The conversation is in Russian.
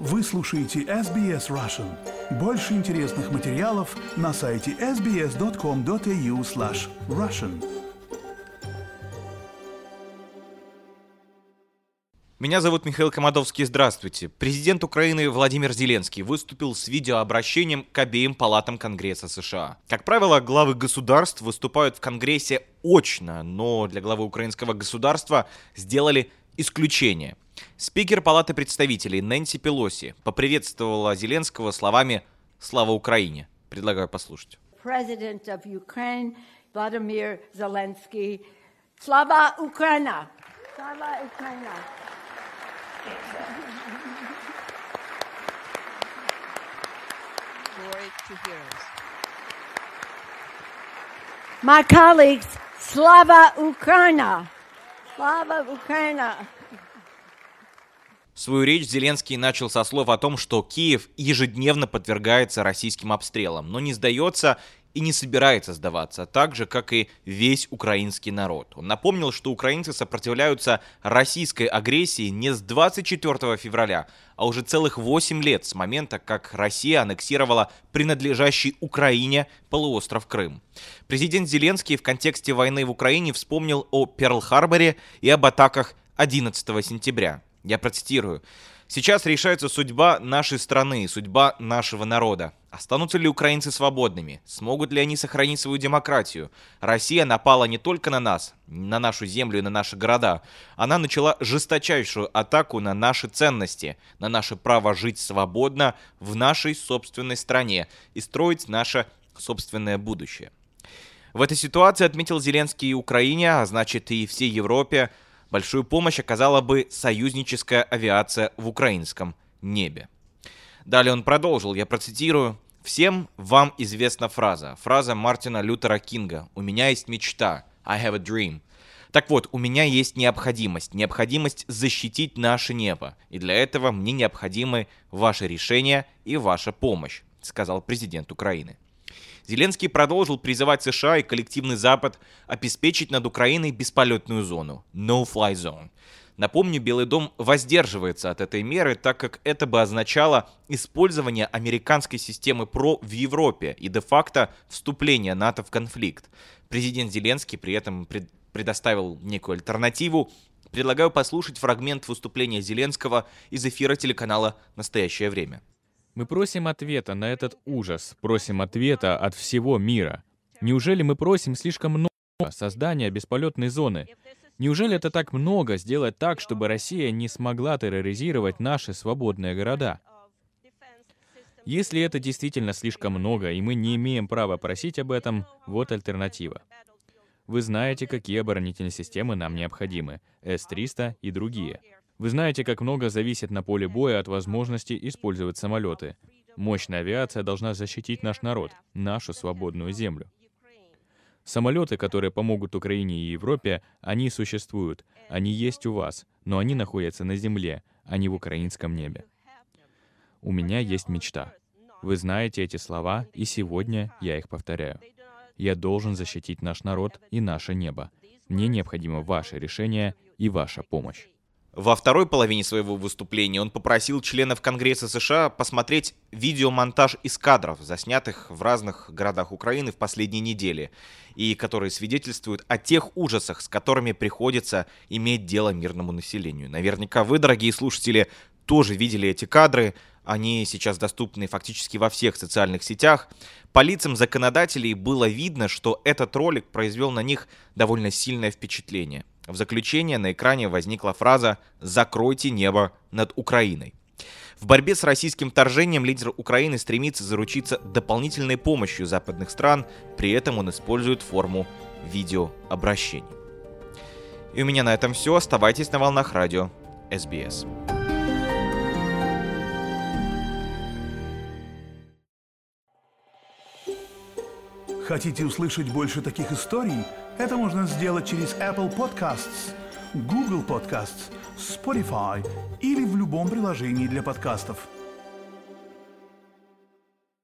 Вы слушаете SBS Russian. Больше интересных материалов на сайте sbs.com.au/russian. Меня зовут Михаил Комадовский. Здравствуйте. Президент Украины Владимир Зеленский выступил с видеообращением к обеим палатам Конгресса США. Как правило, главы государств выступают в Конгрессе очно, но для главы украинского государства сделали исключение. Спикер Палаты представителей Нэнси Пелоси поприветствовала Зеленского словами «Слава Украине». Предлагаю послушать. President of Ukraine, Vladimir Zelensky. Slava Ukraina! Slava Ukraina! Glory to heroes. My colleagues, Slava Ukraina! Slava Ukraina! Свою речь Зеленский начал со слов о том, что Киев ежедневно подвергается российским обстрелам, но не сдается и не собирается сдаваться, так же, как и весь украинский народ. Он напомнил, что украинцы сопротивляются российской агрессии не с 24 февраля, а уже целых 8 лет с момента, как Россия аннексировала принадлежащий Украине полуостров Крым. Президент Зеленский в контексте войны в Украине вспомнил о Перл-Харборе и об атаках 11 сентября. Я процитирую. «Сейчас решается судьба нашей страны, судьба нашего народа. Останутся ли украинцы свободными? Смогут ли они сохранить свою демократию? Россия напала не только на нас, на нашу землю и на наши города. Она начала жесточайшую атаку на наши ценности, на наше право жить свободно в нашей собственной стране и строить наше собственное будущее». В этой ситуации, отметил Зеленский, и Украине, а значит и всей Европе, большую помощь оказала бы союзническая авиация в украинском небе. Далее он продолжил, я процитирую. «Всем вам известна фраза Мартина Лютера Кинга «У меня есть мечта, I have a dream». Так вот, у меня есть необходимость защитить наше небо, и для этого мне необходимы ваши решения и ваша помощь», сказал президент Украины. Зеленский продолжил призывать США и коллективный Запад обеспечить над Украиной бесполетную зону – no-fly zone. Напомню, Белый дом воздерживается от этой меры, так как это бы означало использование американской системы ПРО в Европе и де-факто вступление НАТО в конфликт. Президент Зеленский при этом предоставил некую альтернативу. Предлагаю послушать фрагмент выступления Зеленского из эфира телеканала «Настоящее время». Мы просим ответа на этот ужас, просим ответа от всего мира. Неужели мы просим слишком много создания бесполетной зоны? Неужели это так много сделать так, чтобы Россия не смогла терроризировать наши свободные города? Если это действительно слишком много, и мы не имеем права просить об этом, вот альтернатива. Вы знаете, какие оборонительные системы нам необходимы, С-300 и другие. Вы знаете, как много зависит на поле боя от возможности использовать самолеты. Мощная авиация должна защитить наш народ, нашу свободную землю. Самолеты, которые помогут Украине и Европе, они существуют, они есть у вас, но они находятся на земле, а не в украинском небе. У меня есть мечта. Вы знаете эти слова, и сегодня я их повторяю. Я должен защитить наш народ и наше небо. Мне необходимо ваше решение и ваша помощь. Во второй половине своего выступления он попросил членов Конгресса США посмотреть видеомонтаж из кадров, заснятых в разных городах Украины в последние недели, и которые свидетельствуют о тех ужасах, с которыми приходится иметь дело мирному населению. Наверняка вы, дорогие слушатели, тоже видели эти кадры. Они сейчас доступны фактически во всех социальных сетях. По лицам законодателей было видно, что этот ролик произвел на них довольно сильное впечатление. В заключение на экране возникла фраза «Закройте небо над Украиной». В борьбе с российским вторжением лидер Украины стремится заручиться дополнительной помощью западных стран, при этом он использует форму видеообращений. И у меня на этом все. Оставайтесь на волнах радио SBS. Хотите услышать больше таких историй? Это можно сделать через Apple Podcasts, Google Podcasts, Spotify или в любом приложении для подкастов.